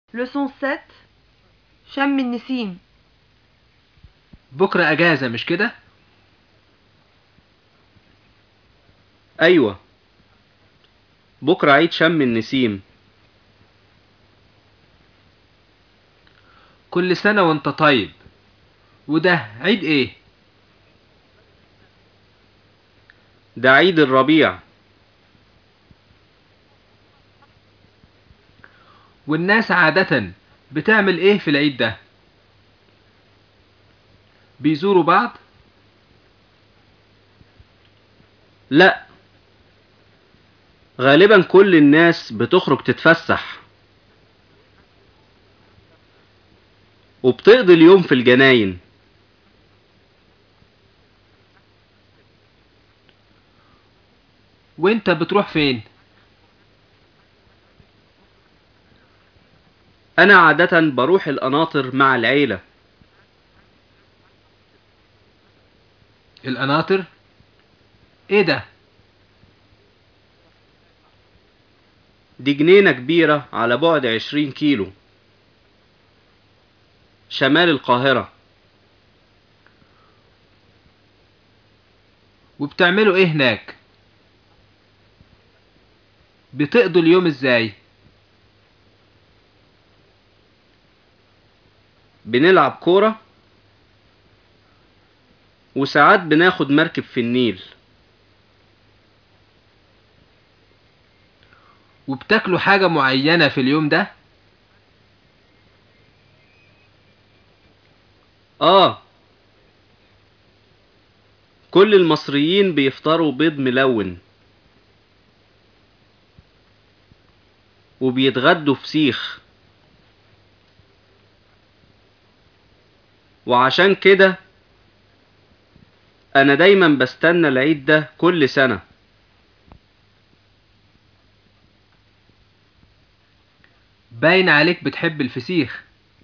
Leçon 7. شم النسيم. بكرة أجازة مش كده؟ أيوة، بكرة عيد شم النسيم. كل سنة وانت طيب. وده عيد ايه؟ ده عيد الربيع. والناس عادة بتعمل ايه في العيد ده؟ بيزوروا بعض؟ لا، غالبا كل الناس بتخرج تتفسح وبتقضي اليوم في الجناين. وانت بتروح فين؟ أنا عادة بروح القناطر مع العيلة. القناطر؟ ايه ده؟ دي جنينة كبيرة على بعد 20 كيلو شمال القاهرة. وبتعملوا ايه هناك؟ بتقضوا اليوم ازاي؟ بنلعب كورة وساعات بناخد مركب في النيل. وبتاكلوا حاجة معينة في اليوم ده؟ آه، كل المصريين بيفطروا بيض ملون وبيتغدوا فسيخ، وعشان كده أنا دايما بستنى العيد ده كل سنة. باين عليك بتحب الفسيخ.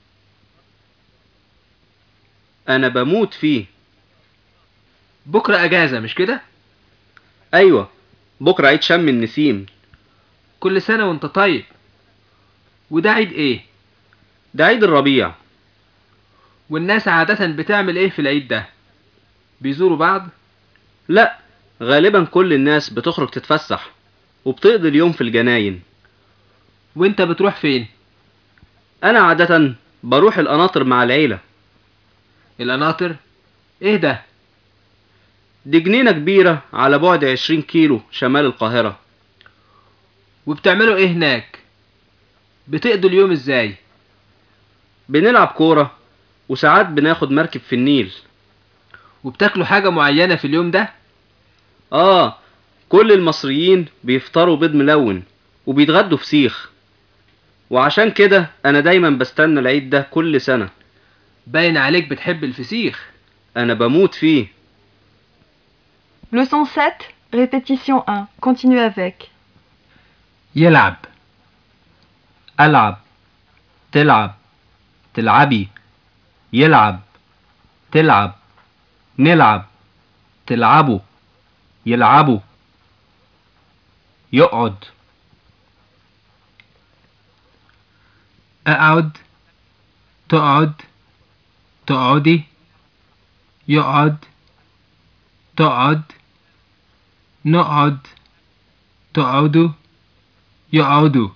أنا بموت فيه. بكرة أجازة مش كده؟ أيوة، بكرة عيد شم النسيم. كل سنة وانت طيب. وده عيد ايه؟ ده عيد الربيع. والناس عادة بتعمل ايه في العيد ده؟ بيزوروا بعض؟ لا، غالبا كل الناس بتخرج تتفسح وبتقضي اليوم في الجناين. وانت بتروح فين؟ أنا عادة بروح القناطر مع العيلة. القناطر؟ ايه ده؟ دي جنينة كبيرة على بعد 20 كيلو شمال القاهرة. وبتعملوا ايه هناك؟ بتقضوا اليوم ازاي؟ بنلعب كورة وساعات بناخد مركب في النيل. وبتاكلوا حاجة معينة في اليوم ده؟ آه، كل المصريين بيفطروا بيض ملون وبيتغدوا فسيخ، وعشان كده أنا دايما بستنى العيد ده كل سنة. باين عليك بتحب الفسيخ. أنا بموت فيه. Leçon 7. Répétition 1. Continue avec. يلعب. ألعب. تلعب. تلعبي. يلعب. تلعب. نلعب. تلعبوا. يلعبوا. يقعد. أقعد. تقعد. تقعدي. يقعد. تقعد. نقعد. تقعدوا. يقعدوا.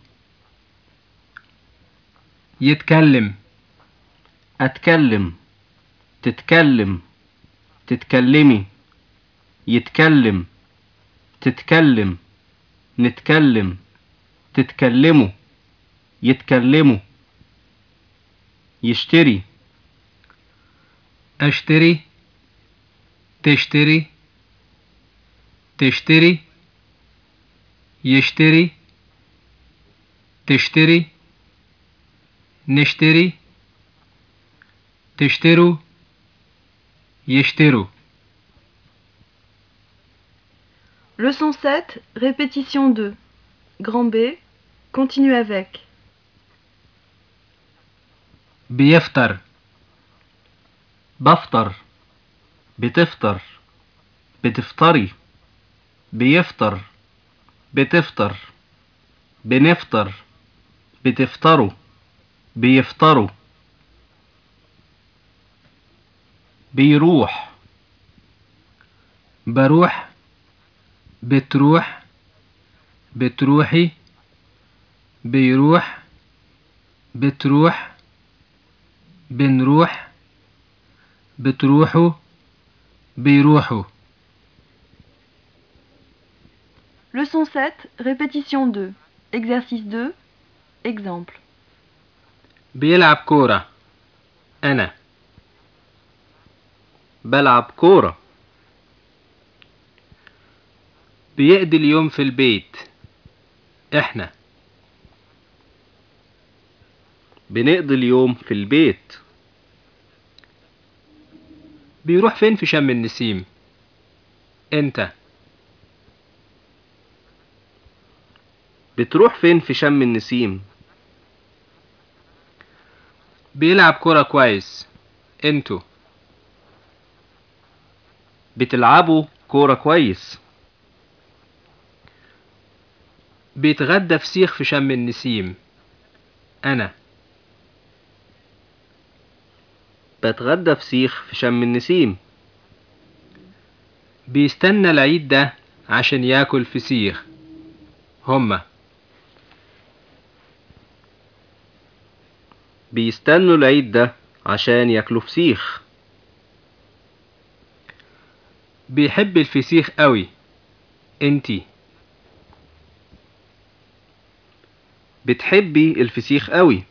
يتكلم. أتكلم. تتكلم. تتكلمي. يتكلم. تتكلم. نتكلم. تتكلموا. يتكلموا. يشتري. أشتري. تشتري. تشتري. يشتري. تشتري. نشتري. تشتروا. يشتروا. Leçon 7. Répétition 2. Grand B. Continue avec. بيفطر. بفطر. بتفطر. بتفطري. بيفطر. بتفطر. بنفطر. بتفطروا. بيفطروا. بيروح. بروح. بتروح. بتروحي. بيروح. بتروح. بنروح. بتروحوا. بيروحوا. Leçon 7, répétition 2. Exercice 2. Exemple. بيلعب كورة. أنا. بلعب كورة. بيقضي اليوم في البيت. إحنا. بنقضي اليوم في البيت. بيروح فين في شم النسيم؟ أنت. بتروح فين في شم النسيم؟ بيلعب كورة كويس. أنتوا. بتلعبوا كورة كويس. بيتغدى فسيخ في شم النسيم. أنا. بتغدى فسيخ في شم النسيم. بيستنى العيد ده عشان ياكل فسيخ. هما. بيستنوا العيد ده عشان ياكلوا فسيخ. بيحب الفسيخ قوي. انتي. بتحبي الفسيخ قوي.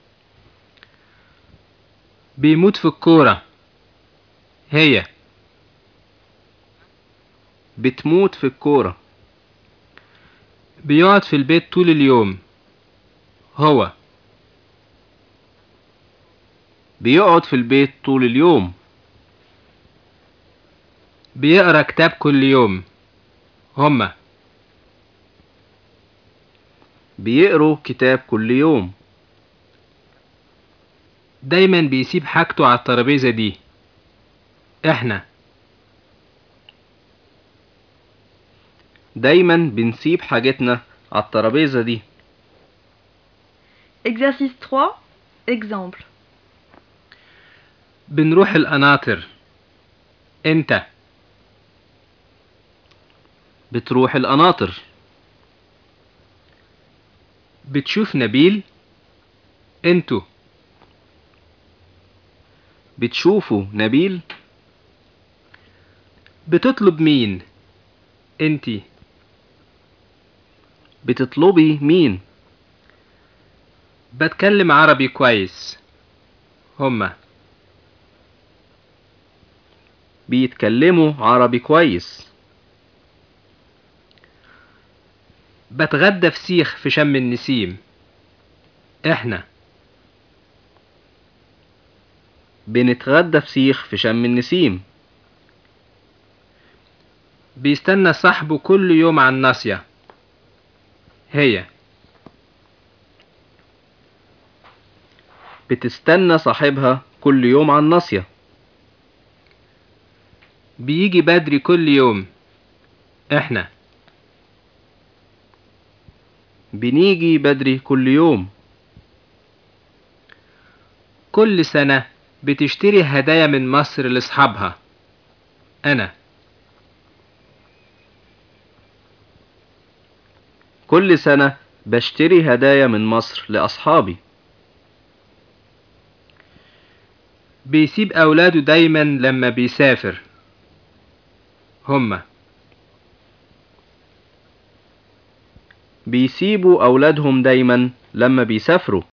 بيموت في الكورة. هي. بتموت في الكورة. بيقعد في البيت طول اليوم. هو. بيقعد في البيت طول اليوم. بيقرأ كتاب كل يوم. هما. بيقروا كتاب كل يوم. دايما بيسيب حاجته على الترابيزة دي. احنا. دايما بنسيب حاجتنا على الترابيزة دي. Exercice 3. Exemple. بنروح القناطر. انت. بتروح القناطر. بتشوف نبيل. انتوا. بتشوفوا نبيل. بتطلب مين؟ انتي. بتطلبي مين؟ بتكلم عربي كويس. هما. بيتكلموا عربي كويس. بتغدى فسيخ في شم النسيم. احنا. بنتغدى فسيخ في شم النسيم. بيستنى صاحبه كل يوم على الناصية. هي. بتستنى صاحبها كل يوم على الناصية. بيجي بدري كل يوم. احنا. بنيجي بدري كل يوم. كل سنة بتشتري هدايا من مصر لأصحابها. أنا. كل سنة بشتري هدايا من مصر لأصحابي. بيسيب أولاده دايما لما بيسافر. هما. بيسيبوا أولادهم دايما لما بيسافروا.